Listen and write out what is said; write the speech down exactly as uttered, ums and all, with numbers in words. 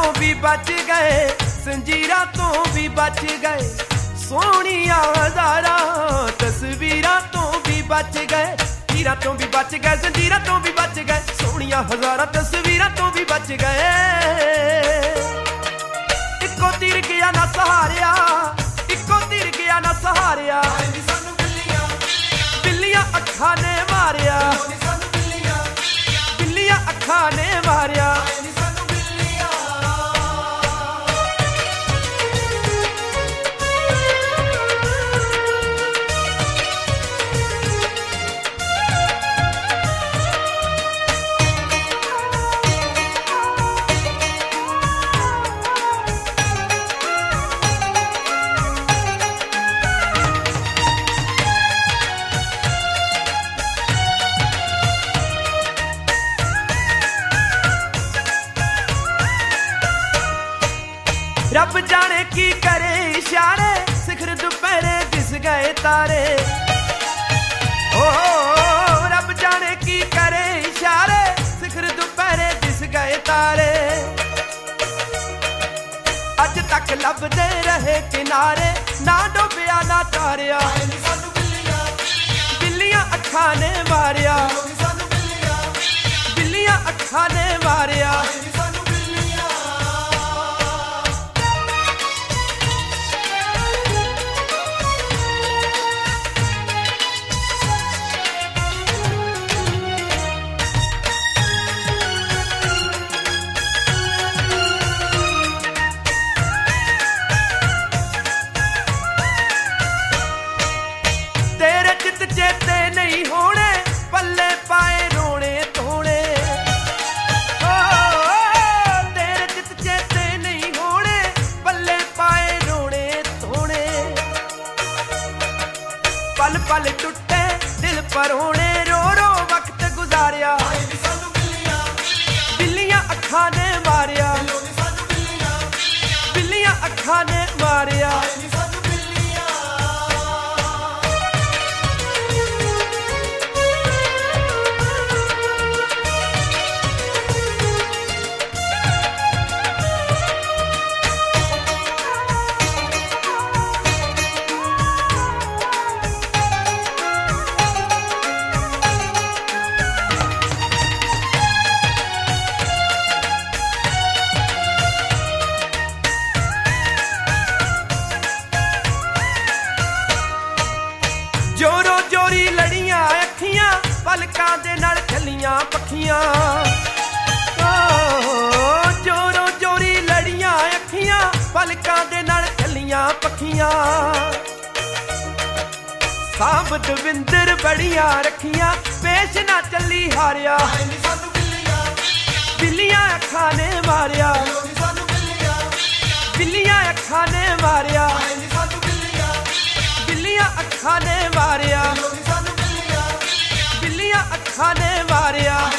भी बच गए, संजीरा तो भी बच गए, सोहणियां हज़ारां तस्वीरां तो भी बच गए, तीरां तो भी बच गए, संजीरां तो भी बच गए, सोहणियां हज़ारां तस्वीरां तो भी बच गए। इक्को तीर गया ना सहारिया, इक्को तीर गया ना सहारिया, बिल्लियां अखां ने मारिया, बिल्लियां अखां ने मारिया। रब जाने की करे इशारे, सिखर दोपहरे दिस गए तारे। ओ रब जाने की करे इशारे, सिखर दोपहरे दिस गए तारे। अज तक लभदे रहे किनारे, ना डोबिया ना तारिया, बिल्लियां अखां ने मारिया, बिल्लियां अखां ने मारिया। चेते नहीं होने पल्ले पाए रोने धोने, ओ तेरे चित चेते नहीं होने पल्ले पाए रोने धोने। पल पल टुटे दिल पर होने, रो रो वक्त गुजारिया, बिल्लियां अखां ने मारिया, बिल्लियां अखां ने मारिया। जोरो जोरी लड़ियां अखियां, पलकां दे नाल चलियां पखियां। जोरो जोरी लड़ियां अखियां, पलकां दे नाल चलियां पखियां। सांभ दविंदर बड़ियां रखियां, पेश ना चली हारिया, बिल्लियां अखां ने मारिया, बिल्लियां अखां ने मारिया, बिल्लियां अखां ने मारिया, बिल्लियां अखां ने मारिया।